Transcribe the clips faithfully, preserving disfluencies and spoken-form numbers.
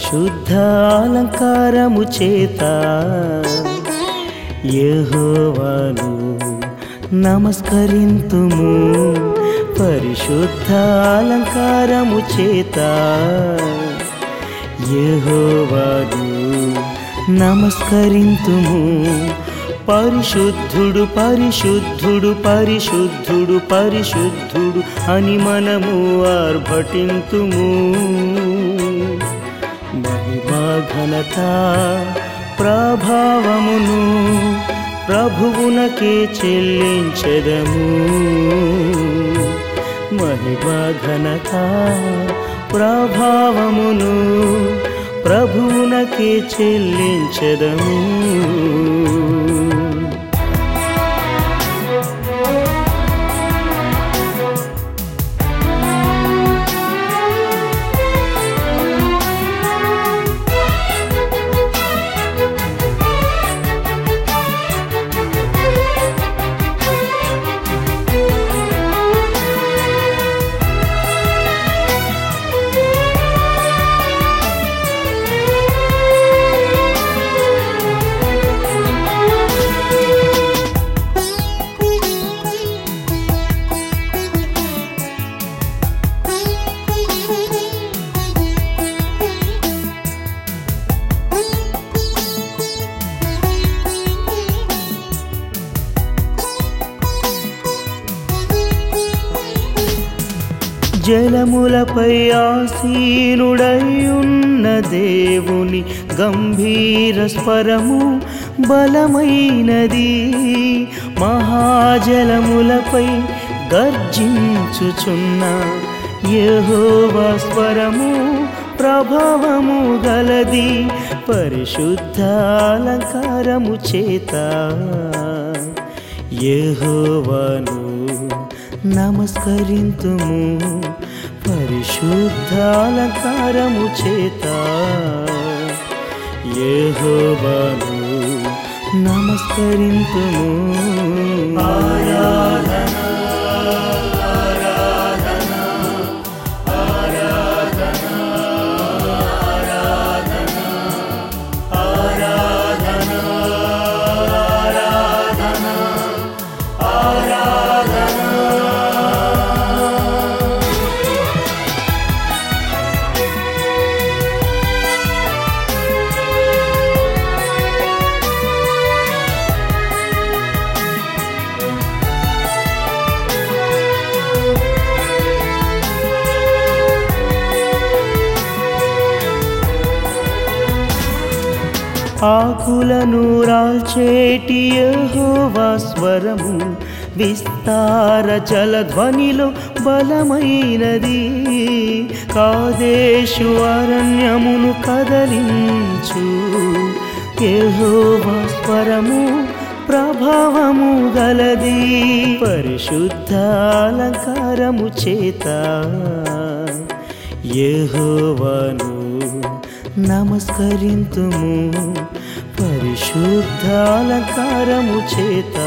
పరిశుద్ధ అలంకారము చేత యెహోవాను నమస్కరింతుము. పరిశుద్ధ అలంకారము చేత యెహోవాను నమస్కరింతుము. పరిశుద్ధుడు పరిశుద్ధుడు పరిశుద్ధుడు పరిశుద్ధుడు అని మనము ఆర్భటింతుము. మహిమా ఘనత ప్రభావమును ప్రభువునకే చెల్లించెదము. మహిమా ఘనత ప్రభావమును ప్రభువునకే చెల్లించెదము. జలములపై ఆసీనుడై ఉన్న దేవుని గంభీర స్వరము బలమైనది. మహాజలములపై గర్జించుచున్న యెహోవా స్వరము ప్రభావము గలది. పరిశుద్ధ అలంకారము చేత యెహోవాను నమస్కరింతుము. పరిశుద్ధ అలంకారము చేత యెహోవాను నమస్కరింతుము. ఆరాధన ఆకులను రాల్చేటి యెహోవా స్వరము విస్తార జలధ్వనిలో బలమైనది. కాదేశు అరణ్యమును కదలించు యెహోవా స్వరము ప్రభావము గలది. పరిశుద్ధ అలంకారము చేత యెహోవాను నమస్కరింతుము. పరిశుద్ధ అలంకారము చేత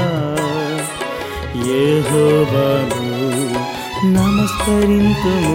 యెహోవాను నమస్కరింతుము.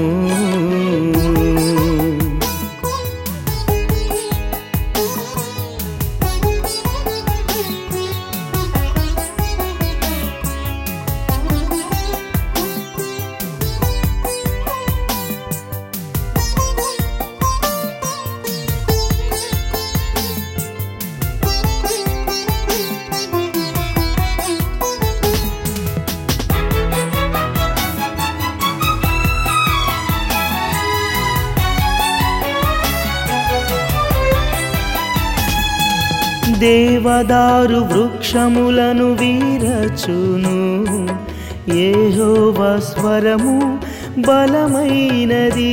దేవదారు వృక్షములను వీరచును యెహోవా స్వరము బలమైనది.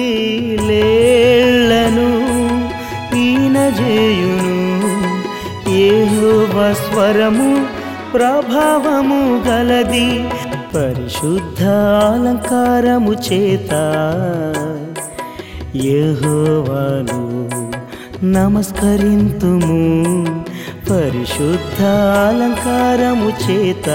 లేళ్లను ఈనజేయును యెహోవా స్వరము ప్రభావము గలది. పరిశుద్ధ అలంకారము చేత యెహోవాను నమస్కరింతుము. పరిశుద్ధ అలంకారము చేత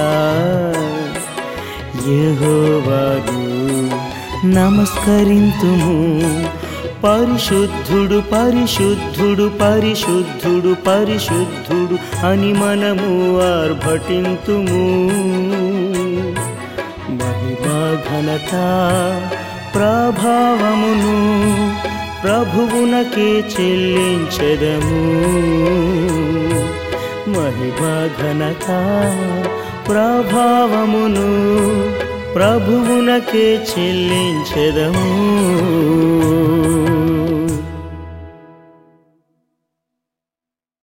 యెహోవాను నమస్కరింతుము. పరిశుద్ధుడు పరిశుద్ధుడు పరిశుద్ధుడు పరిశుద్ధుడు అని మనము ఆర్భటింతుము. మహిమా ఘనత ప్రభావమును ప్రభువునకే చెల్లించెదము. మహిమా ఘనత ప్రభావమును ప్రభువునకే చెల్లించెదము.